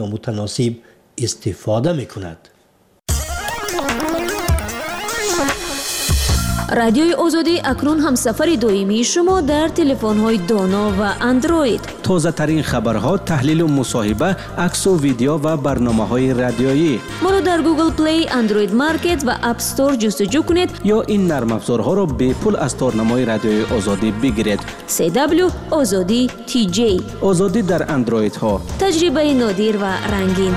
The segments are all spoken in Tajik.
متناسب استفاده میکند. رادیوی آزادی اکنون هم سفر دائمی شما در تلفن‌های دانا و اندروید. تازه ترین خبرها، تحلیل و مصاحبه، عکس و ویدیو و برنامه‌های رادیویی. ما را در گوگل پلی، اندروید مارکت و اپ استور جستجو کنید یا این نرم افزارها را به پول از تارنمای رادیوی آزادی بگیرید. CW آزادی TJ. آزادی در اندروید ها. تجربه نادر و رنگین.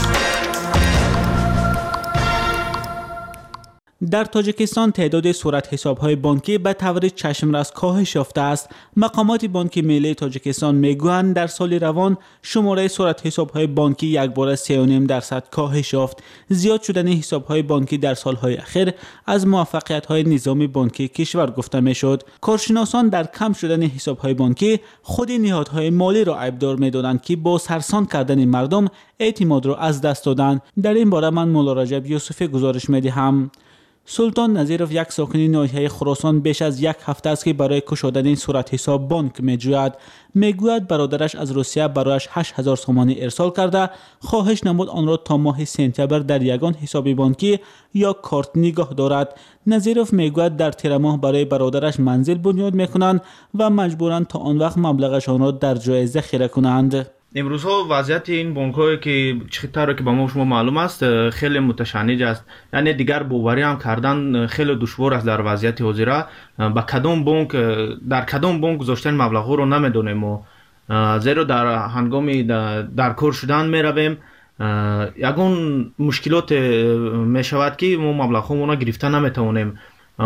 در تاجیکستان تعداد صورت حساب‌های بانکی به طور چشم‌رس کاهش یافته است. مقامات بانک ملی تاجیکستان میگویند در سال روان شماره صورت حساب‌های بانکی یکباره 3.5% کاهش یافت. زیاد شدن حساب‌های بانکی در سال‌های اخیر از موفقیت‌های نظام بانکی کشور گفته می‌شد. کارشناسان در کم شدن حساب‌های بانکی خود نهادهای مالی را عیبدار می‌دانند که با سرسان کردن مردم اعتماد را از دست دادند. در این باره من مولا رجب یوسفی گزارش می‌دهم. سلطان نظیرов یک ساکن ناحیه خراسان بیش از یک هفته است که برای گشودن صورت حساب بانک میجوید. میگوید برادرش از روسیه برایش 8000 سومانی ارسال کرده، خواهش نمود آن را تا ماه سپتامبر در یگان حساب بانکی یا کارت نگاه دارد. نظیرov میگوید در تیر ماه برای برادرش منزل بنیاد میکنند و مجبورند تا آن وقت مبلغشان را در جای ذخیره کنند. امروزها وضعیت این بانک‌های که چطور که به ما شما معلوم است خیلی متشنج است. یعنی دیگر باوری هم کردن خیلی دشوار است. در وضعیت حاضر با کدام بانک در کدام بانک گذاشتن مبلغ رو نمیدونیم و زیرا در هنگامی در کار شدن میرویم یگان مشکلات میشود که ما مبلغ رو گرفته نمیتوانیم.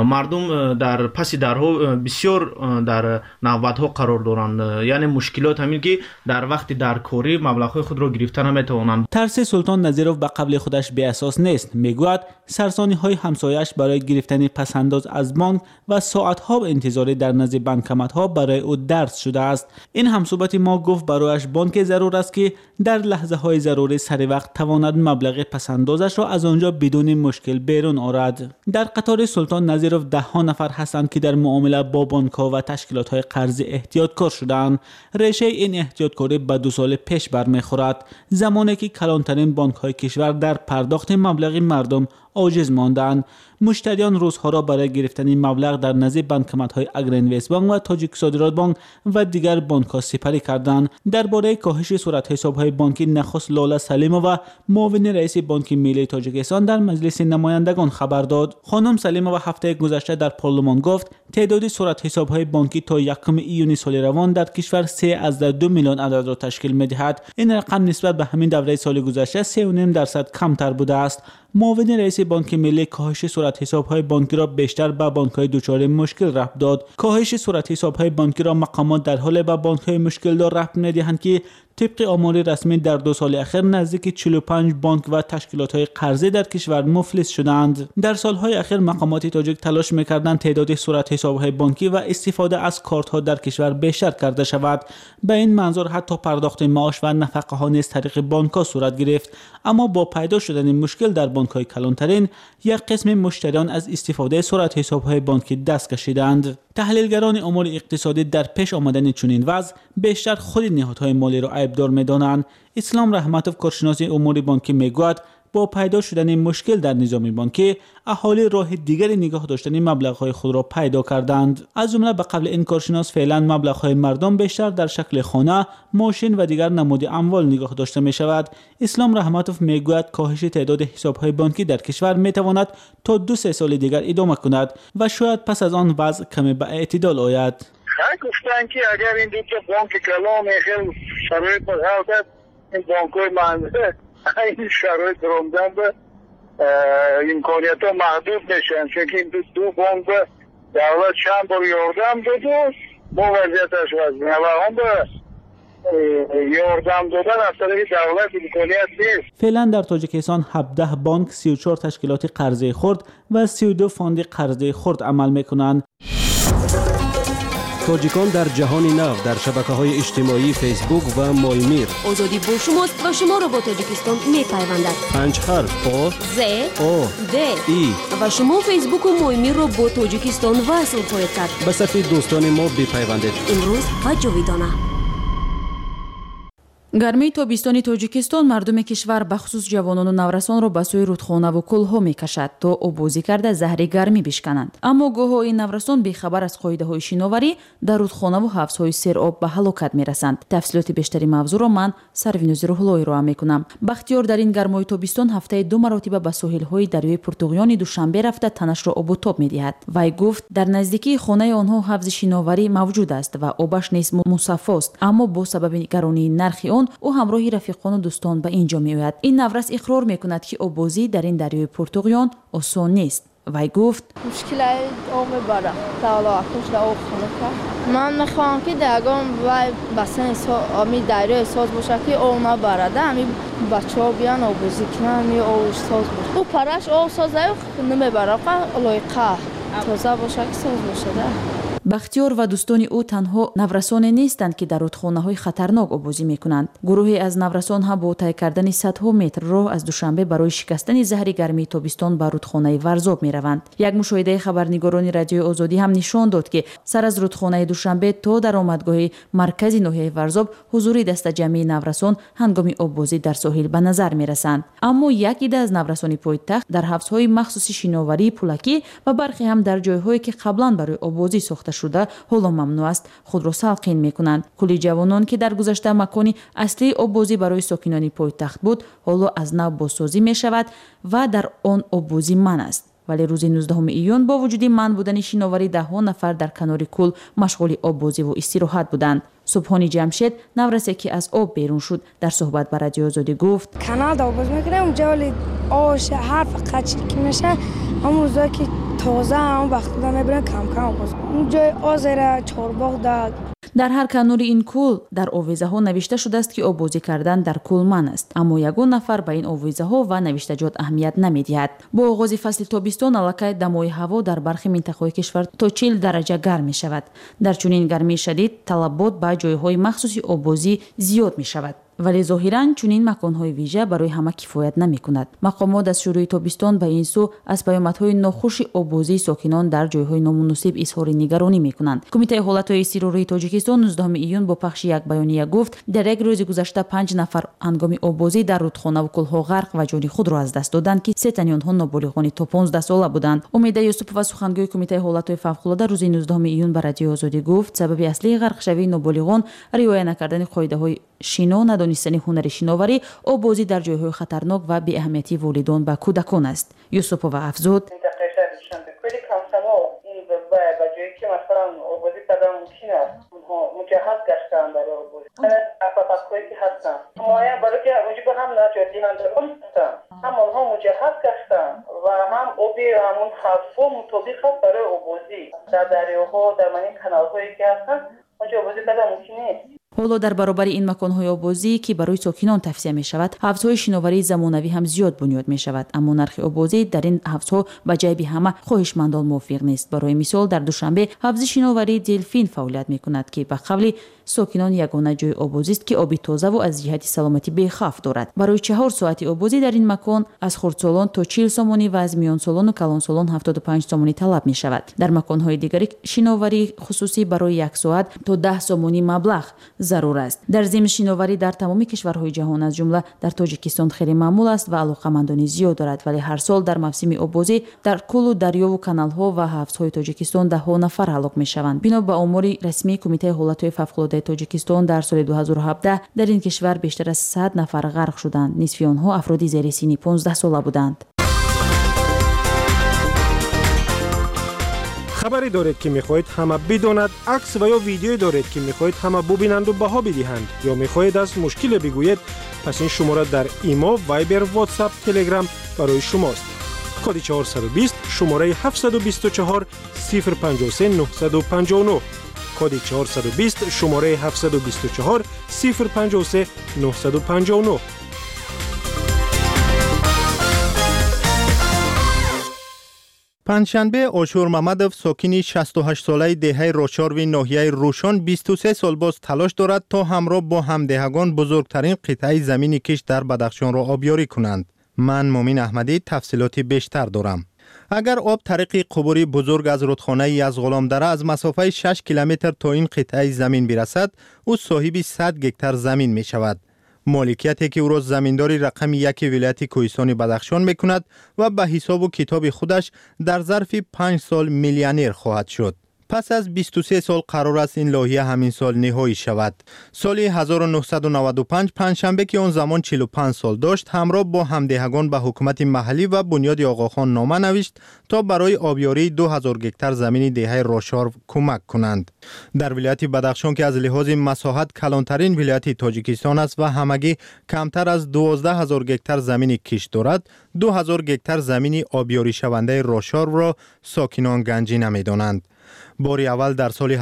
مردم در پس درها بسیار در نوبت‌ها قرار دارند. یعنی مشکلات همین که در وقت در کاری مبلغ خود را گرفته نمیتوانند. ترس سلطان نظیرov به قبل خودش بی اساس نیست. میگوید سرسانی‌های همسایه‌اش برای گرفتن پسنداز از بانک و ساعت‌ها انتظاری در نزد بانکمت‌ها برای او درس شده است. این همصحبت ما گفت برایش بانک ضرور است که در لحظه‌های ضروری سر وقت تواند مبلغ پسندازش را از آنجا بدون مشکل بیرون آورد. در قطار سلطان نظیرov ده‌ها نفر هستند که در معامله با بانک‌ها و تشکیلات‌های قرضی احتیاطکار شدند. ریشه این احتیاطکاری به 2 سال پیش برمیخورد، زمانی که کلانترین بانک‌های کشور در پرداخت مبلغ مردم عاجز ماندند. مشتریان روزها را برای گرفتن مبلغ در نزد بانکمت‌های اگرینویست بانک و تاجیک صادرات بانک و دیگر بانک‌ها سپری کردند. درباره کاهش صورت حساب‌های بانکی نخست لاله سلیمова معاون رئیس بانک ملی تاجیکستان در مجلس نمایندگان خبر داد. خانم سلیمova هفته گذشته در پارلمان گفت تعداد صورت حساب‌های بانکی تا 1 ایون سال روان در کشور 3.2 میلیون عدد را تشکیل می‌دهد. این رقم نسبت به همین دوره سال گذشته 3.5% کمتر بوده است. معاون رئیس بانک ملی کاهش صورت حساب‌های بانکی را بیشتر به بانک‌های دچار مشکل ربط داد. کاهش صورت حساب‌های بانکی را مقامات در حال به بانک‌های مشکل دار ربط می‌دهند که طبق آمار رسمی در 2 سال اخیر نزدیک 45 بانک و تشکیلات‌های قرضه در کشور مفلس شدند. در سال‌های اخیر مقامات تاجیک تلاش می‌کردند تعداد صورت حساب‌های بانکی و استفاده از کارت‌ها در کشور بیشتر کرده شود. به این منظور حتی پرداخت معاش و نفقه‌ها نیز طریق بانک‌ها صورت گرفت. اما با پیدا شدن مشکل در بانک‌های کلانترین، یک قسم مشتریان از استفاده صورت حساب‌های بانکی دست کشیدند. تحلیلگران امور اقتصادی در پیش آمدن چنین وضع بیشتر خود نهادهای مالی را عیبدار می‌دانند. اسلام رحمتوف کارشناس امور بانکی میگوید با پیدا شدن مشکل در نظام بانکی اهالی راه دیگری نگاه داشتن مبلغ‌های خود را پیدا کردند. از جمله به قبل این کارشناس فعلا مبلغ‌های مردم بیشتر در شکل خانه، ماشین و دیگر نماد اموال نگاه داشته می شود. اسلام رحمتوف میگوید کاهش تعداد حساب‌های بانکی در کشور میتواند تا 2-3 سال دیگر ادامه کند و شاید پس از آن وضع کمی به اعتدال آید. گفتن که اگر این دو تا بانک کلان خیلی شرایط متفاوت این بانک‌های منطقه این شرایط روندن به امکانیت ها محدود میشن، چون که این دو بانک به دولت چند بار یاردم داد و با وضعیتش وضعیه و هم به یاردم دادن از طریق دولت امکانیت نیست. فعلا در تاجیکستان 17 بانک، 34 تشکیلات قرضه خرد و 32 فاند قرضه خرد عمل میکنند. تاجیکان در جهان نو در شبکه‌های اجتماعی فیسبوک و مایمیر. آزادی با شماست و شما را با تاجیکستان می‌پیوندد. 5 حرف آ ز او د ای و شما فیسبوک و مایمیر را با تاجیکستان وصل خواهید کرد. به صفحه دوستان ما بپیوندید. امروز و جاویدانه. гармии тобистони тоҷикистон мардуми кишвар бахусус ҷавонону наврасонро ба сӯи рудхонаву кӯлҳо мекашад то обозӣ карда заҳри гармӣ бишкананд. Аммо гоҳо ин наврасон бехабар аз қоидаҳои шиноварӣ дар рудхонаву ҳавзҳои сероб ба ҳалокат мерасанд. тафсилоти бештари мавзӯъро ман Сарвинузи Рӯҳулло ироа мекунам. Бахтиёр дар ин гармои тобистон ҳафтаи 2 маротиба ба соҳилҳои дарёи Пуртуғёни Душанбе рафта танашро обу тоб медиҳад. Вай гуфт, дар наздикии хонаи онҳо ҳавзи шиноварӣ мавҷуд аст ва обаш низ мусаффост, аммо бо сабаби гаронии нархи он ӯ ҳамроҳи рафиқону дӯстон ба ин ҷо меояд. Ин наврас иқрор мекунад ки обозӣ дар ин дарёи Пуртуғён осон нест. Вай гуфт, ман мехоҳам ки дагон вай басани ами дарёи соз бошад ки об набарада ами бачаҳо биён обозӣ кунанд ё обш соз бошад. ӯ параш об соз намебара лойқа тоза бошад ки соз бошада. Бахтиёр ва дӯстони ӯ танҳо наврасоне нестанд ки дар рудхонаҳои хатарнок обозӣ мекунанд. Гурӯҳе аз наврасонҳо бо тай кардани садҳо метр роҳ аз Душанбе барои шикастани заҳри гармии тобистон ба рудхонаи Варзоб мераванд. Як мушоҳидаи хабарнигорони радиои Озодӣ ҳам нишон дод, ки сар аз рудхонаи Душанбе то даромадгоҳи маркази ноҳияи Варзоб ҳузури дастаҷамъии наврасон ҳангоми обозӣ дар соҳил ба назар мерасанд. Аммо як ида аз наврасони пойтахт дар ҳавзҳои махсуси шиноварии пулакӣ ва бархе ҳам дар ҷойҳое ки қаблан барои обозӣ сохта шуда ҳоло мамнӯъ аст, худро салқин мекунанд. кӯли ҷавонон ки дар гузашта макони аслии обозӣ барои сокинони пойтахт буд, ҳоло аз нав бозсозӣ мешавад ва дар он обозӣ манъ аст. вале рӯзи 19 июн бо вуҷуди манъ будани шиноварӣ даҳҳо нафар дар канори кӯл машғули обозиву истироҳат буданд. Субҳони Ҷамшед, наврасе ки аз об берун шуд, дар суҳбат ба Радиои Озодӣ гуфт, каналда обоз мекунем унҷа вале ош ҳар фақат чирки меша ҳамун рӯзое ки тоза ҳамун вақтода мебарем кам обоз ҷои озера чорбоғ да. дар ҳар канори ин кӯл дар овезаҳо навишта шудааст ки обозӣ кардан дар кӯл манъ аст, аммо ягон нафар ба ин овезаҳо ва навиштаҷот аҳамият намедиҳад. бо оғози фасли тобистон аллакай дамои ҳаво дар бархи минтақаҳои кишвар то 40 дараҷа гарм мешавад. дар чунин гармии шадид талабот ба ҷойҳои махсуси обозӣ зиёд мешавад. вале зоҳиран чунин маконҳои вижа барои ҳама кифоят намекунад. мақомот аз шурӯи тобистон ба ин сӯ аз паёмадҳои нохуши обозии сокинон дар ҷойҳои номуносиб изҳори нигаронӣ мекунанд. кумитаи ҳолатҳои изтирории Тоҷикистон 19 июн бо пахши як баёния гуфт, дар як рӯзи гузашта 5 нафар ҳангоми обозӣ дар рудхонаву кӯлҳо ғарқ ва ҷони худро аз даст доданд ки 3 тани онҳо ноболиғони то 15 сола буданд. Умеда Юсупова, сухангӯи кумитаи ҳолатҳои фавқулода, рӯзи 19 июн ба Радиои Озодӣ гуфт, сабаби аслии ғарқшавии ноболиғон риоя накардани қоидаҳои шино, надонистани ҳунари шиноварӣ, обозӣ дар ҷойҳои хатарнок ва беаҳамиятии волидон ба кӯдакон аст. Юсупова афзуд, ҳоло дар баробари ин маконҳои обозӣ ки барои сокинон тавсия мешавад, ҳавзҳои шиноварии замонавӣ ҳам зиёд бунёд мешавад, аммо нархи обозӣ дар ин ҳавзҳо ба ҷайби ҳама хоҳишмандон мувофиқ нест. барои мисол, дар Душанбе ҳавзи шиноварии Делфин фаъолият мекунад, ки ба қавли сокинон ягона ҷои обозист ки оби тозаву аз ҷиҳати саломатӣ бехавф дорад. барои 4 соати обозӣ дар ин макон аз хурдсолон то 40 сомонӣ ва аз миёнсолону калонсолон 75 сомонӣ талаб мешавад. дар маконҳои дигари шиноварии хусусӣ барои 1 соат то 10 сомонӣ маблағ зарур аст. дар зимн шиноварӣ дар тамоми кишварҳои ҷаҳон аз ҷумла дар Тоҷикистон хеле маъмул аст ва алоқамандони зиёд дорад, вале ҳар сол дар мавсими обозӣ дар кӯлу дарёву каналҳо ва ҳавзҳои Тоҷикистон даҳҳо нафар ҳалок мешаванд. бино ба омори расмии кумитаи ҳолатҳои фавқулодаи Тоҷикистон, дар соли 2017 дар ин кишвар бештар аз 100 нафар ғарқ шуданд. нисфи онҳо афроди зери синни 15 сола буданд. خبری دارید که میخواهید همه بداند، عکس و یا ویدیویی دارید که میخواهید همه ببینند و بها بدهند یا میخواهید از مشکل بگویید، پس این شماره در ایما، وایبر، واتساپ، تلگرام برای شماست. کد 420 شماره 724 053 959. کد 420 شماره 724 053 959. پنجشنبه آشور ممدов ساکن 68 ساله دهه راچاروی ناحیه روشان 23 سال باز تلاش دارد تا همراه با همدهگان بزرگترین قطعه زمین کش در بدخشان را آبیاری کنند. من مومن احمدی تفصیلاتی بیشتر دارم. اگر آب طریق قبوری بزرگ از رودخانه یزغالامدره از مسافه 6 کیلومتر تا این قطعه زمین برسد، او صاحب 100 گکتار زمین می شود. مالکیتی که او را زمینداری رقم 1 ولایت کوهستان بدخشان میکند و به حساب و کتاب خودش در ظرف 5 سال میلیونر خواهد شد. پس از 23 سال قرار است این لایحه همین سال نهایی شود. سال 1995 پنجشنبه که آن زمان 45 سال داشت، همراه با همدهگان به حکومت محلی و بنیاد آقاخان نامه نوشت تا برای آبیاری 2000 گکتار زمین دهه راشارو کمک کنند. در ولایت بدخشان که از لحاظ مساحت کلانترین ولایت تاجیکستان است و همگی کمتر از 12000 گکتار زمین کشت دارد، 2000 گکتار زمین آبیاری شونده راشارو را ساکنان گنجی نمی‌دانند. باری اول در سال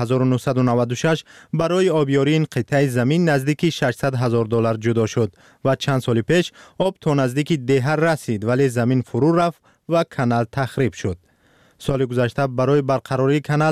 1996 برای آبیاری این قطعه زمین نزدیکی $600,000 جدا شد و چند سال پیش آب تا نزدیکی دهه رسید ولی زمین فرو رفت و کانال تخریب شد. سال گذشته برای برقراری کانال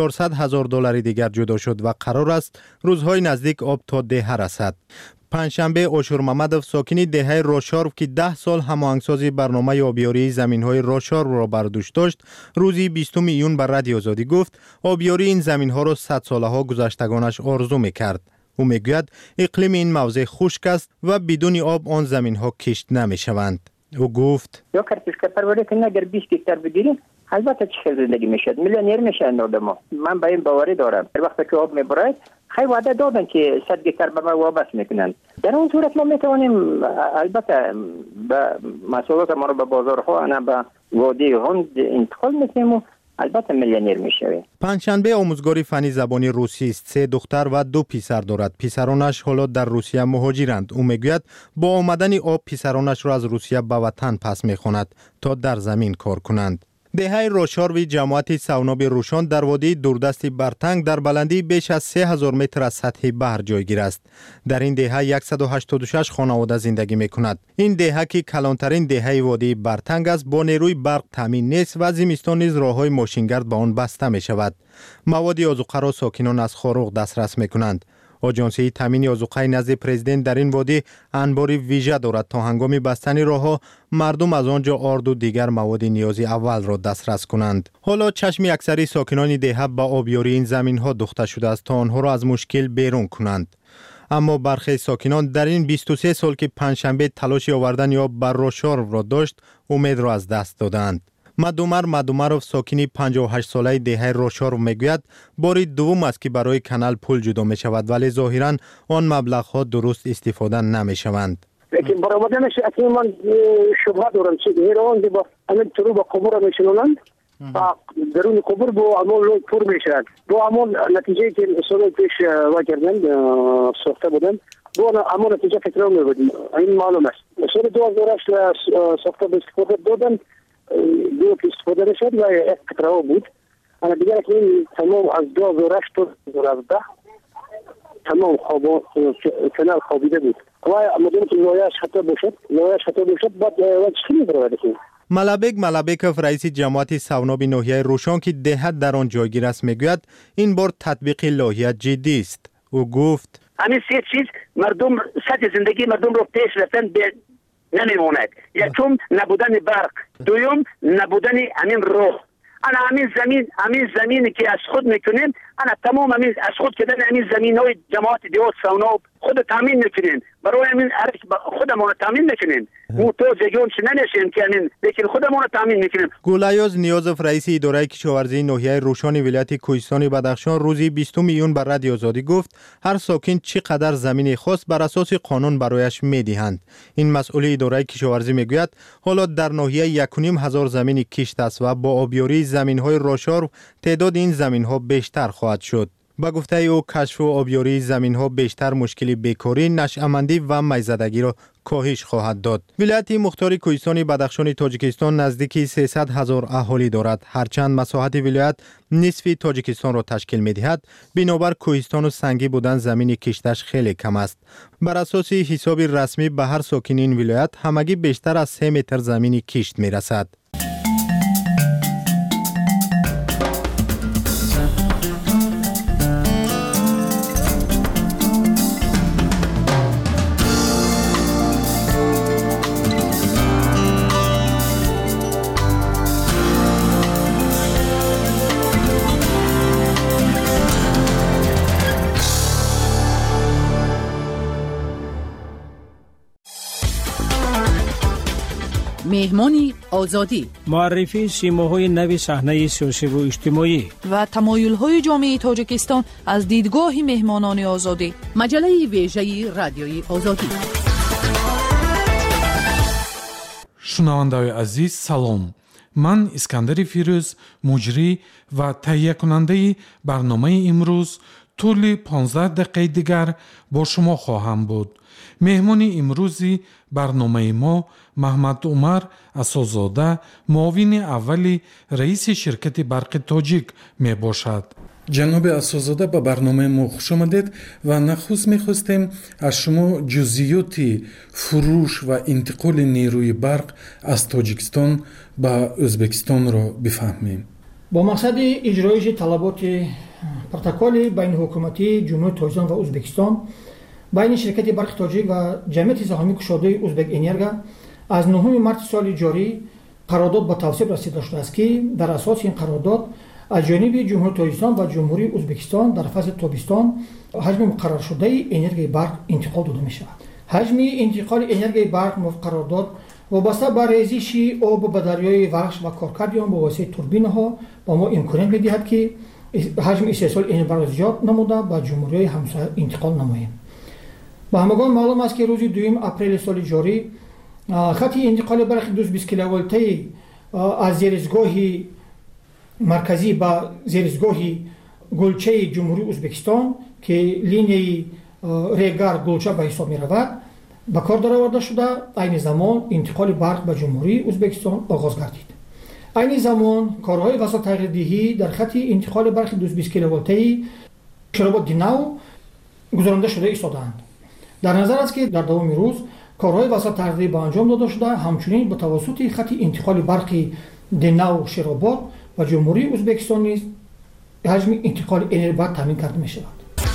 $400,000 دیگر جدا شد و قرار است روزهای نزدیک آب تا دهه رسد. پنجشنبه آشور محمدوف ساکنی دهه راشارو که 10 سال هماهنگسازی برنامه آبیاری زمین‌های راشارو را بر دوش داشت، روزی 20 ایون بر رادیو آزادی گفت آبیاری این زمین‌ها را 100 ساله‌ها گذشتگانش آرزو می‌کرد. او میگوید اقلیم این موضع خشک است و بدون آب آن زمین‌ها کشت نمی‌شوند. او گفت یا کارتیشکا پروری کنه اگر 20 گکتار بگیریم البته چه زندگی میشد، میلیونر میشن آدم‌ها. من به این باوری دارم. هر وقت که آب میبره خیلی وعده دادن که 100 گکتار به ما وابسته میکنن. در اون صورت ما میتوانیم البته به مسئولات ما رو به بازارها نه به وادی هند انتقال میکنیم و البته میلیونر میشویم. پنجشنبه آموزگار فنی زبانی روسی است. 3 دختر و 2 پسر دارد. پسرانش حالا در روسیه مهاجرند. او میگوید با آمدن آب پسرانش را از روسیه به وطن پس میخواند تا در زمین کار کنند. دهه راشاروی جماعت سوناب روشان در وادی دوردست برتنگ در بلندی بیش از 3000 متر از سطح بحر جایگیر است. در این دهه 186 خانواده زندگی می کند. این دهه که کلانترین دهه وادی برتنگ است با نیروی برق تامین نیست و زمستان نیز راههای ماشینگرد به آن بسته می شود. مواد آذوقه را ساکنان از خاروق دسترس می کنند. آژانسی تامین آذوقه نزد پرزیدنت در این وادی انباری ویژه دارد تا هنگام بستن راهها مردم از آنجا آرد و دیگر مواد نیازی اول را دسترس کنند. حالا چشم اکثری ساکنان دهه با آبیاری این زمین‌ها دوخته شده است تا آنها را از مشکل بیرون کنند. اما برخی ساکنان در این 23 سال که پنجشنبه تلاش آوردن آب بر راشارو را داشت، امید را از دست دادند. مدومروف ساکنی 58 ساله دهه راشارو میگوید باری دوم است که برای کانال پول جدا می شود ولی ظاهرا آن مبلغ ها درست استفاده نمی شوند. لیکن برآمدنش اصلا من شبهه دارم که ایران با همین طور با قبور میشنونند و درون قبور با عمل پر میشد. با عمل نتیجه که سال پیش واکردن ساخته بودن با عمل نتیجه فکر می‌بودیم. این معلوم است. سال 2008 ساخته به استفاده دادن دو استفاده نشد و یک قطره بود. اما دیگر که این تمام از 2008 تا 2012 تمام کانال خوابیده بود. و مدام که لایه‌اش خطا باشد بعد چی می‌برد که ملابکوف رئیس جماعت سوناب ناحیه روشان که دهه در آن جایگیر است میگوید این بار تطبیق لایحه جدی است. او گفت همین سه چیز مردم سطح زندگی مردم رو پیش رفتن نمیموند. یکم نبودن برق، دوم نبودن همین راه. انا همین زمین که از خود میکنیم، انا تمام همین از خود کردن همین زمین‌های جماعت دیوت سوناب خود تامین میکنیم. برای همین خودمون تامین میکنیم. موتور جگون نمیشیم که همین لیکن خودمون تامین میکنیم. گولایوز نیازف رئیس اداره کشاورزی ناحیه روشان ولایت کوهستان بدخشان روزی 20 ایون بر رادیو آزادی گفت هر ساکن چقدر زمین خاص بر اساس قانون برایش میدهند. این مسئول اداره کشاورزی میگوید حالا در ناحیه 1,500 زمین کشت است و با آبیاری زمین‌های راشارو تعداد این زمین‌ها بیشتر خواهد شد. با گفته او کشف و آبیاری زمین‌ها بیشتر مشکل بیکاری، نشأمندی و میزدگی را کاهش خواهد داد. ولایت مختار کوهستان بدخشان تاجیکستان نزدیکی 300,000 اهالی دارد. هرچند مساحت ولایت نصف تاجیکستان را تشکیل می‌دهد، بنابر کوهستان و سنگی بودن زمین کشتش خیلی کم است. بر اساس حساب رسمی به هر ساکن این ولایت همگی بیشتر از 3 متر زمین کشت می‌رسد. مهمانی آزادی، معرفی سیماهای نوی صحنه سیاسی و اجتماعی و تمایل‌های جامعه تاجیکستان از دیدگاه مهمانان آزادی. مجله ویژه رادیوی آزادی. шунавандаҳои азиз салом. ман искандари фирӯз муҷрӣ ва таҳия кунандаи барномаи имрӯз тӯли 15 дақиқаи дигар бо шумо хоҳам буд. меҳмони имрӯзи барномаи мо маҳмад умар асозода муовини аввали раиси ширкати барқи тоҷик мебошад. ҷаноби асозода ба барномаи мо хуш омадед ва нахуст мехостем аз шумо ҷузъиёти фурӯш ва интиқоли нерӯи барқ аз тоҷикистон ба ӯзбекистонро бифаҳмем. бо мақсади иҷроиши талаботи протоколи байниҳукуматии ҷумҳурии тоҷикистон ва ӯзбекистон байни ширкати барқи тоҷик ва ҷамъияти саҳомии кушодаи ӯзбекэнерго аз 9 марти соли ҷорӣ қарордод ба тавсиқ расида шудааст ки дар асоси ин қарордод аз ҷониби ҷумҳурии тоҷикистон ва ҷумҳурии ӯзбекистон дар фасли тобистон ҳаҷми муқарраршудаи энергияи барқ интиқол дода мешавад. ҳаҷми интиқоли энергияи барқ қарордод вобаста ба резиши об ба дарёи вахш ва коркарди он бо воситаи турбинаҳо ба мо имконият медиҳад ки ҳаҷми истеҳсоли энергияи барқ зиёд намуда ба ҷумҳуриҳои ҳамсоя интиқол намоем. ба ҳамагон маълум аст ки рӯзи 2 апрели соли ҷорӣ хати интиқоли барқи 220 киловолтаи аз зеристгоҳи марказӣ ба зеристгоҳи гулчаи ҷумҳурии ӯзбекистон ки линияи регар гулча ба ҳисоб меравад ба кор дароварда шуда айни замон интиқоли барқ ба ҷумҳурии ӯзбекистон оғоз гардид. айни замон корҳои васотағйирдиҳӣ дар хати интиқоли барқи 220 киловолтаи ширободи нав гузаронда шуда истодаанд. дар назар аст ки дар давоми рӯз корҳои васотағйирдиҳӣ ба анҷом дода шуда ҳамчунин ба тавассути хати интиқоли барқи денав широбод ва ҷумҳурии ӯзбекистон низ ҳаҷми интиқоли энергияи барқ таъмин карда мешавад.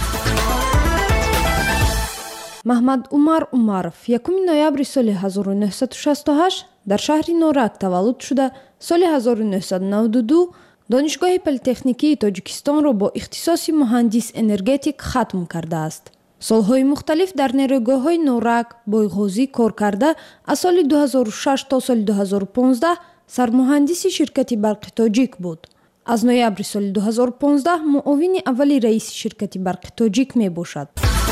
маҳмад умар умаров 1 ноябри соли 1968 дар шаҳри норак таваллуд шуда, соли 1992 донишгоҳи политехникии тоҷикистонро бо ихтисоси муҳандис энергетик хатм кардааст. солҳои мухталиф дар нерӯйгоҳҳои норак бойғозӣ кор карда, аз соли 2006 то соли 2015 сармуҳандиси ширкати барқи тоҷик буд. аз ноябри соли 2015 муовини аввали раиси ширкати барқи тоҷик мебошад.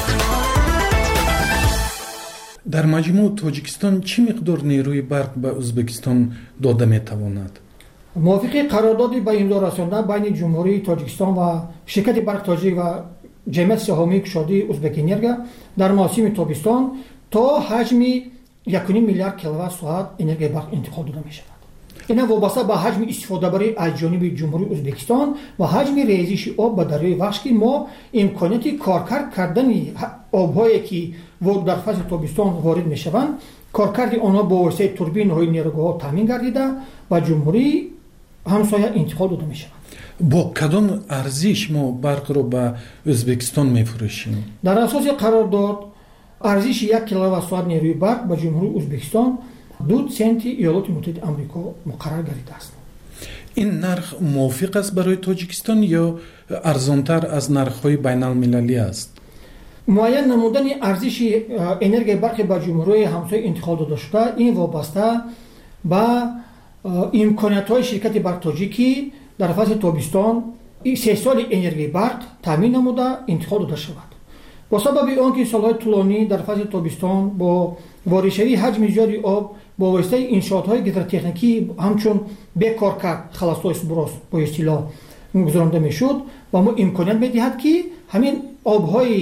дар маҷмӯъ тоҷикистон чӣ миқдор нерӯи барқ ба ӯзбекистон дода метавонад? мувофиқи қарордоди ба имзо расонда байни ҷумҳурии тоҷикистон ва ширкати барқи тоҷик ва ҷамъияти саҳомии кушодаи ӯзбекэнерго дар мавсими тобистон то ҳаҷми 1 миллиард киловатт-соат энергияи барқ интиқол дода мешавад. ина вобаста ба ҳаҷми истифодабарӣ аз ҷониби ҷумҳурии ӯзбекистон ва ҳаҷми резиши об ба дарёи вахш ки мо имконияти коркар кардани обҳое ки дар фасли тобистон ворид мешаванд, коркарди онҳо бо воситаи турбинаҳои нерӯгоҳҳо таъмин гардида ба ҷумҳурии ҳамсоя интиқол дода мешавад. бо кадом арзиш мо барқро ба ӯзбекистон мефурӯшем? дар асоси қарордод арзиши 1 киловатт-соат нерӯи барқ ба ҷумҳурии ӯзбекистон 2 центи иёлоти муттаҳидаи амрико муқаррар гардидааст. ин нарх мувофиқ аст барои тоҷикистон ё арзонтар аз нархҳои байналмилалӣ аст? муайян намудани арзиши энергияи барқи ба ҷумҳурии ҳамсоя интиқол дода шуда ин вобаста ба имкониятҳои ширкати барқи тоҷик ки дар фасли тобистон истеҳсоли энергияи барқ таъмин намуда интиқол дода шавад. бо сабаби он ки солҳои тӯлонӣ дар фасли тобистон бо воридшавии ҳаҷми зиёди об бо воситаи иншоотҳои гидротехникӣ ҳамчун бекоркард халастои сброс бо истилоҳ гузаронда мешуд ва мо имконият медиҳад ки ҳамин обҳои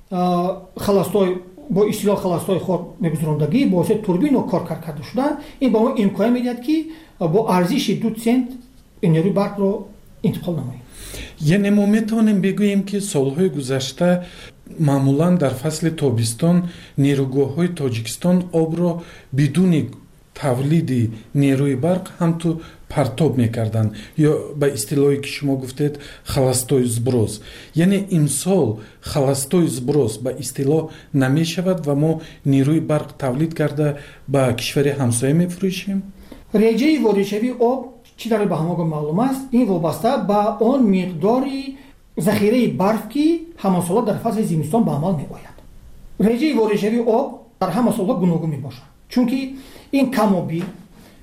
халастой бо истилоҳ халастои хор мегузарондагӣ бо воситаи турбино коркард карда шуда ин ба мо имконият медиҳад ки бо арзиши 2 цент нерӯи барқро интиқол намоем. яъне мо метавонем бигӯем ки солҳои гузашта маъмулан дар фасли тобистон нерӯгоҳҳои тоҷикистон обро бидуни тавлиди нерӯи барқ ҳамту партоб мекарданд ё ба истилоҳе ки шумо гуфтед халастои сброс. яъне имсол халастои сброс ба истилоҳ намешавад ва мо нерӯи барқ тавлид карда ба кишвари ҳамсоя мефурӯшем? реҷаи воридшавии об чӣ дар ба ҳамагон маълум аст, ин вобаста ба он миқдори захираи барф ки ҳамасола дар фасли зимистон ба амал меояд. реҷаи воридшавии об дар ҳама солҳо гуногун мебошад, чунки ин камоби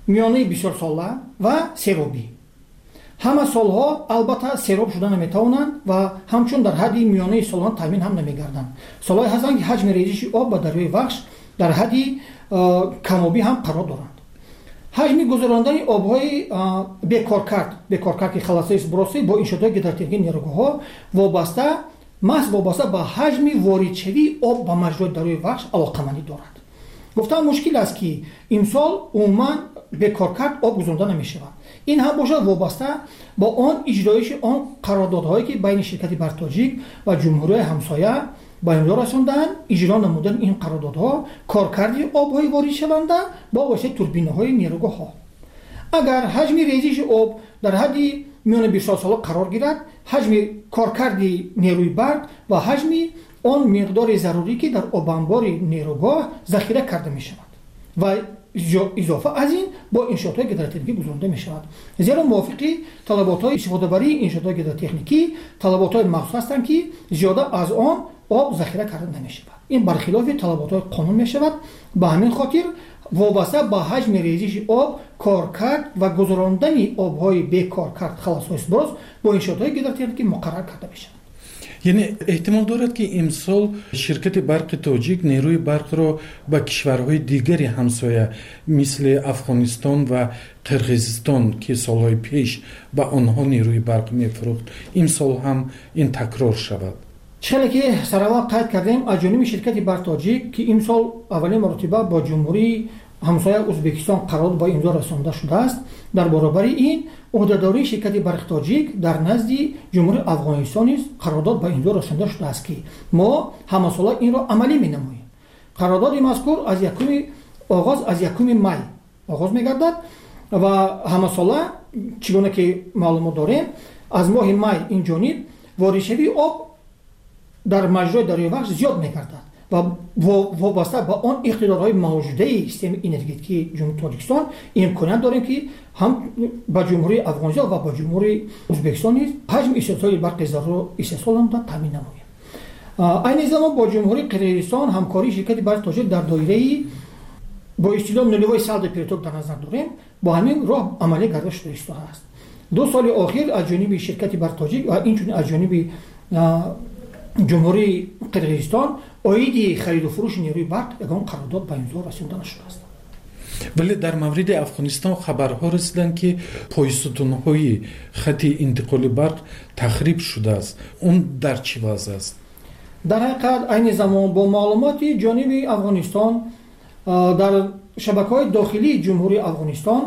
میانه بسیار ساله و سیرابی. همه سالها البته سیراب شده نمیتوانند و همچون در حد میانه سالها تامین هم نمیگردند. سالهای هستند که حجم ریزش آب به دریای وخش در حد کمابی هم قرار دارند. حجم گذراندن آبهای بکارکرد که خلاصه است براستی با انشاءات گیدرتکنیکی نیروگاه‌ها وابسته به حجم واردشوی آب به مجرای دریای وخش علاقه‌مندی دارد. گفتم مشکل است که امسال عموما بکارکرد آب گذرانده نمی‌شود. این هم باشد وابسته با آن اجرایش آن قراردادهایی که بین شرکت برتاجیک و جمهوری همسایه با امضا رساندند. اجرا نمودن این قراردادها کارکردی آب‌های وارد شونده با واسطه توربین‌های نیروگاه‌ها. اگر حجم ریزش آب در حد میان 20 سال قرار گیرد، حجم کارکردی نیروی برق و حجم آن مقدار ضروری که در آب انبار نیروگاه ذخیره کرده می‌شود و اضافه از این با انشاءات گیدرتکنیکی گذرانده می شود. زیرا موافقی طلبات استفاده بری انشاءات گیدرتکنیکی طلبات مخصوص هستند که زیاده از آن آب ذخیره کرده نمی شود. این برخلاف طلبات قانون می شود. به همین خاطر وابسته به حجم ریزش آب کارکرد و گذراندن آبهای بیکارکرد خلاص اسبراز با انشاءات گیدرتکنیکی مقرر کرده می شود. یعنی احتمال دارد که امسال شرکت برق تاجیک نیروی برق را به کشورهای دیگری همسایه مثل افغانستان و قرقیزستان که سالهای پیش به آنها نیروی برق می‌فروخت امسال هم این تکرار شود. چرا که سراوا قید کردیم از جانب شرکت برق تاجیک که امسال اولین مرتبه با جمهوری همسایه ازبکستان قرارداد با امضا رسانده شده است. در برابر این عهدهداری شرکت برق تاجیک در نزد جمهوری افغانستان است قرارداد با امضا رسانده شده است که ما همه ساله این را عملی می‌نماییم. قرارداد مذکور از یکم مای آغاز می‌گردد و همه ساله چگونه که معلومات داریم از ماه مای این جانب واردشوی آب در مجرای دریای وخش زیاد می‌گردد و وابسته به آن اقتدارهای موجوده سیستم انرژتیکی جمهوری تاجیکستان امکانات داریم که هم با جمهوری افغانستان و با جمهوری ازبکستان نیز حجم استحصال برق ضرورت استحصال هم تامین نماییم. این زمان با جمهوری قرقیزستان همکاری شرکت برق تاجیک در دایره با استفاده نلوای سالد پرتوک در نظر داریم. با همین راه عملی گردش شده است. 2 سال اخیر از جانب شرکت برق تاجیک و اینچنین از جانب جمهوری قرقیزستان عاید خرید و فروش نیروی برق یگان قرارداد به امضا رسانده نشده است. ولی در مورد افغانستان خبرها رسیدند که پایستون‌های خط انتقال برق تخریب شده است. اون در چه وضع است؟ در حقیقت این زمان با معلومات جانب افغانستان در شبکه‌های داخلی جمهوری افغانستان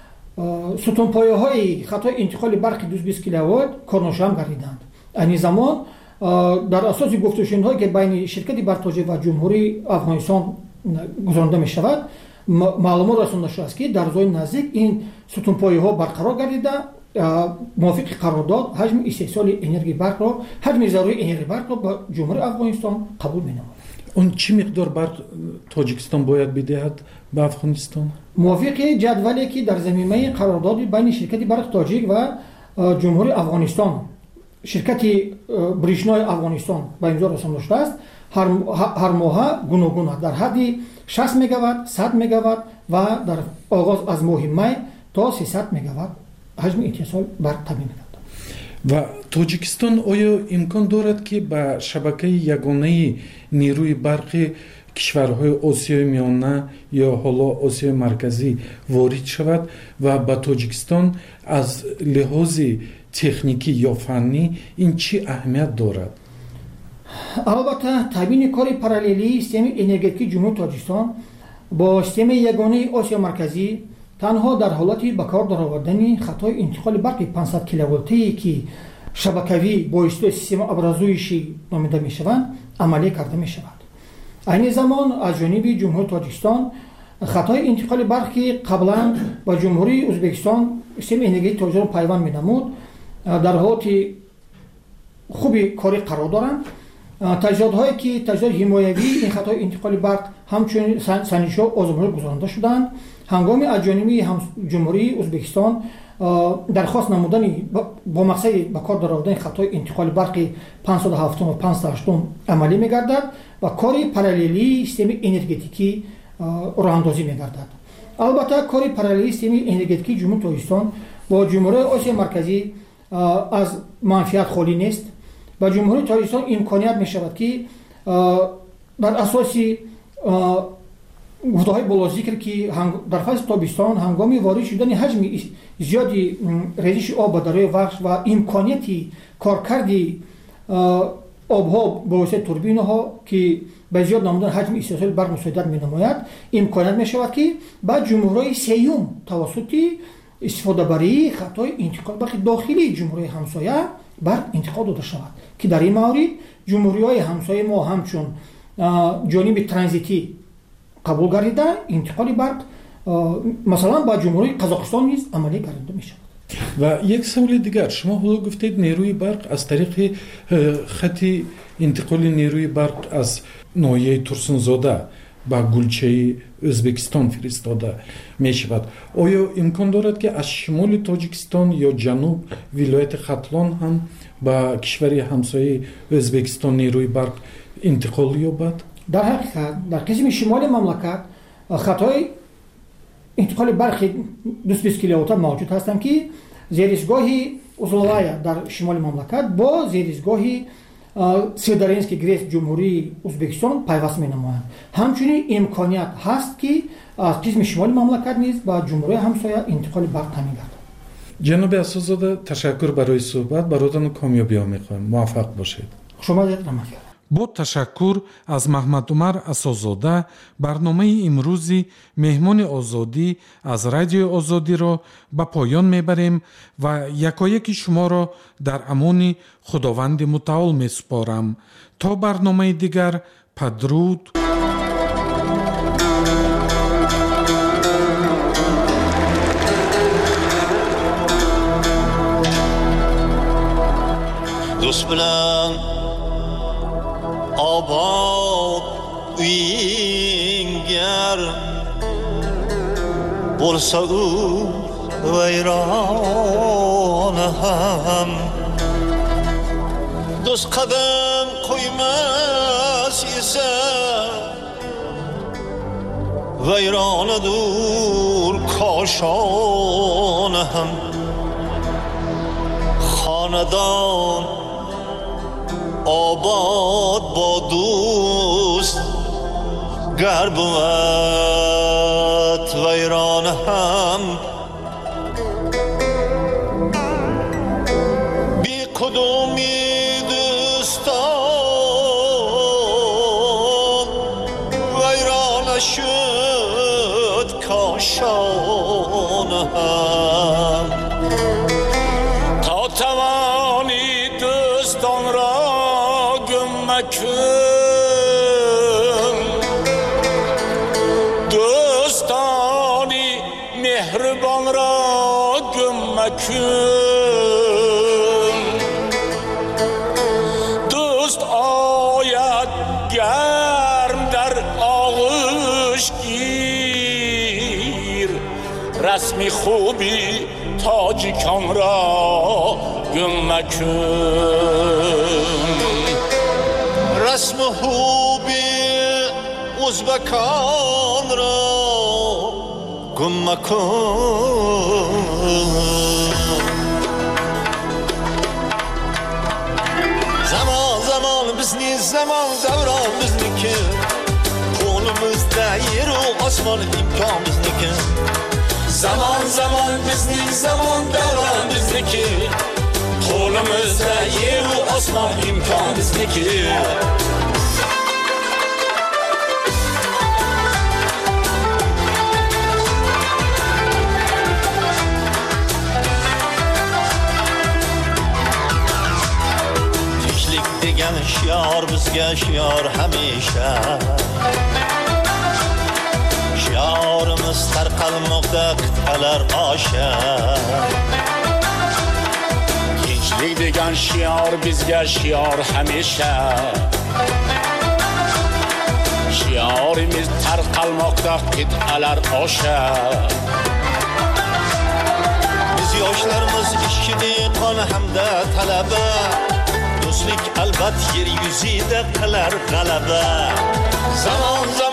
ستونپایه‌های خط انتقال برق 220 کیلووات کارنشان گردیدند. این زمان در اساس گفتگوهایی که بین شرکت برق تاجیک و جمهوری افغانستان گذرانده می شود معلومات رسانده شده است که در روزهای نزدیک این ستونپایه‌ها برقرار گردیده موافق قرارداد حجم استحصال انرژی برق را حجم ضروری انرژی برق را به جمهوری افغانستان قبول می نماید. اون چه مقدار برق تاجیکستان باید بدهد به افغانستان؟ موافق جدولی که در زمینه قرارداد بین شرکت برق تاجیک و جمهوری افغانستان شرکت بریشنای افغانستان به امضا رسانده شده است هر ماه گوناگون در حد 60 مگاوات 100 مگاوات و در آغاز از ماه می تا 300 مگاوات حجم اتصال برق تامین می‌گردد. و تاجیکستان آیا امکان دارد که به شبکه یگانه نیروی برق کشورهای آسیای میانه یا حالا آسیای مرکزی وارد شود و به تاجیکستان از لحاظ تکنیکی یا فنی این چی اهمیت دارد؟ البته تامین کار پاراللی سیستم انرژتیکی جمهوری تاجیکستان با سیستم یگانه آسیا مرکزی تنها در حالتی به کار درآوردن خطای انتقال برق 500 کیلوولتی که شبکوی با استفاده سیستم ابرازویشی نامیده می شوند عملی کرده می شود. این زمان از جانب جمهوری تاجیکستان خطای انتقال برقی قبلا با جمهوری ازبکستان سیستم انرژتیکی تاجیکستان پیوند می نمود در حالت خوبی کاری قرار دارند. تجهیزات‌هایی که تجهیزات حمایوی این خطای انتقال برق همچنین سنجش‌ها آزمایش گذرانده شدند. هنگام از جانب جمهوری ازبکستان درخواست نمودن با مقصد به کار درآوردن خطای انتقال برق 507 و 508 عملی می‌گردد و کار پاراللی سیستم انرژتیکی راه اندازی می‌گردد. البته کاری پارالیست انرژتیکی جمهوری تاجیکستان با جمهوری آسیا مرکزی از منفعت خالی نیست. با جمهوری تاجیکستان امکانیت می شود که بر اساس گفته‌های بالا ذکر که در فصل تابستان هنگام وارد شدن حجم زیادی ریزش آب به دریای وخش و امکانیتی کارکرد آبها با واسطه توربین ها که به زیاد نمودن حجم استحصال برق مساعدت می نماید، امکانیت می شود که بعد جمهوری سیوم توسط استفاده بری خطای انتقال برق داخلی جمهوری همسایه برق انتقال داده شود که در این مورد جمهوری های همسایه ما همچون جانب ترانزیتی قبول گردیده انتقال برق مثلا با جمهوری قزاقستان نیز عملی گردیده می شود. و یک سوال دیگر، شما حالا گفتید نیروی برق از طریق خط انتقال نیروی برق از ناحیه ترسنزاده با گلچه ازبکستان فرستاده می شود. آیا امکان دارد که از شمال تاجیکستان یا جنوب ولایت ختلان هم با کشور همسایه ازبکستان نیروی برق انتقال یابد؟ در حقیقت در قسم شمال مملکت خطای انتقال برق 220 کیلووات موجود هستند که زیرسگاهی اوزلوایا در شمال مملکت با زیرسگاهی سیدارینسکی گریس جمهوری ازبکستان پیوست می نمایند. همچنین امکانیت هست که از قسم شمال مملکت نیز با جمهوری همسایه انتقال برق تامین گردد. جناب اساس‌زاده تشکر برای صحبت، براتون کامیابی ها می‌خوایم. موفق باشید. شما زیاد رحمت کردید. با تشکر از محمد عمر اساس‌زاده برنامه امروزی مهمان آزادی از رادیو آزادی را به پایان میبریم و یکایک شما را در امان خداوند متعال میسپارم. تا برنامه دیگر بدرود. دوست bilan obod uyingar bo'lsa u vayron ham do'st qadam qo'ymas esa vayronadur koshon ham xonadon آباد با دوست گر بود ویران هم بی کدومی دوستان ویران شد کاشان هم تا توانی دوستان را دوستانی مهربان را گمکن دوست آید گرم در آغوش گیر رسمی خوبی تاجیکان را گمکن رسم خوبی ازبکان را گم مکن زمان زمان بزنی زمان دوران بزنی که قولumuzda yer و آسمان imkon bizniki زمان زمان بزنی زمان دوران بزنی که قولumuzda yer و آسمان imkon bizniki degan shior bizga shior hamisha shiorimiz tarqalmoqda qit'alar osha tinchlik degan shior bizga shior hamisha shiorimiz tarqalmoqda qit'alar osha biz yoshlarimiz ishchi dehqon hamda talaba do'stlik albat yer yuzida qilar g'alaba zamon